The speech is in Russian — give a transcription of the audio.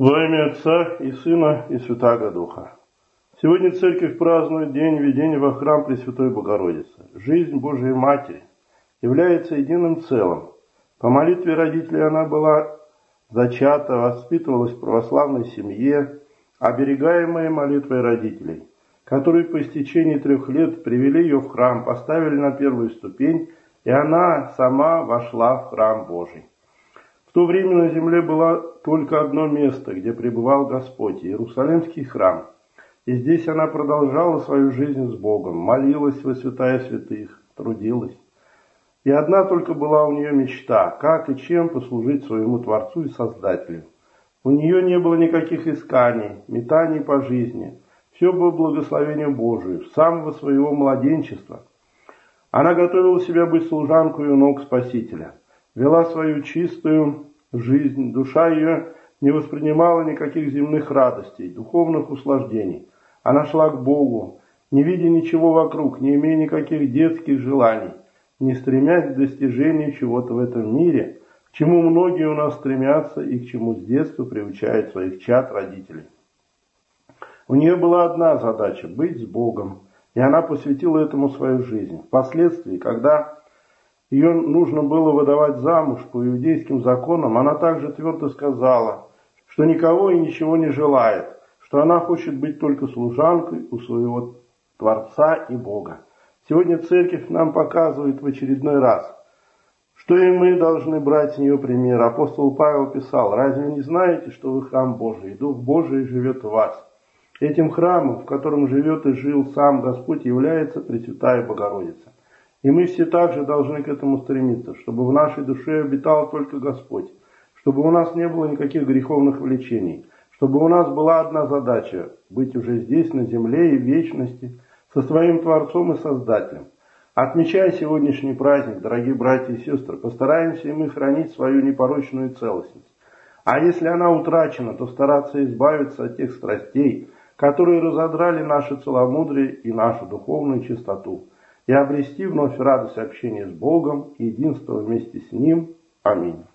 Во имя Отца и Сына и Святаго Духа. Сегодня Церковь празднует день введения во храм Пресвятой Богородицы. Жизнь Божией Матери является единым целым. По молитве родителей она была зачата, воспитывалась в православной семье, оберегаемая молитвой родителей, которые по истечении 3 лет привели ее в храм, поставили на первую ступень, и она сама вошла в храм Божий. В то время на земле было только одно место, где пребывал Господь – Иерусалимский храм. И здесь она продолжала свою жизнь с Богом, молилась во святая святых, трудилась. И одна только была у нее мечта – как и чем послужить своему Творцу и Создателю. У нее не было никаких исканий, метаний по жизни. Все было благословение Божие, с самого своего младенчества. Она готовила себя быть служанкой у ног Спасителя. Вела свою чистую жизнь, душа ее не воспринимала никаких земных радостей, духовных услаждений. Она шла к Богу, не видя ничего вокруг, не имея никаких детских желаний, не стремясь к достижению чего-то в этом мире, к чему многие у нас стремятся и к чему с детства приучают своих чад родителей. У нее была одна задача – быть с Богом, и она посвятила этому свою жизнь. Впоследствии, когда ее нужно было выдавать замуж по иудейским законам, она также твердо сказала, что никого и ничего не желает, что она хочет быть только служанкой у своего Творца и Бога. Сегодня Церковь нам показывает в очередной раз, что и мы должны брать с нее пример. Апостол Павел писал: «Разве не знаете, что вы храм Божий, и Дух Божий живет в вас?» Этим храмом, в котором живет и жил сам Господь, является Пресвятая Богородица. И мы все также должны к этому стремиться, чтобы в нашей душе обитал только Господь, чтобы у нас не было никаких греховных влечений, чтобы у нас была одна задача – быть уже здесь, на земле и в вечности, со своим Творцом и Создателем. Отмечая сегодняшний праздник, дорогие братья и сестры, постараемся и мы хранить свою непорочную целостность. А если она утрачена, то стараться избавиться от тех страстей, которые разодрали наше целомудрие и нашу духовную чистоту, и обрести вновь радость общения с Богом и единство вместе с Ним. Аминь.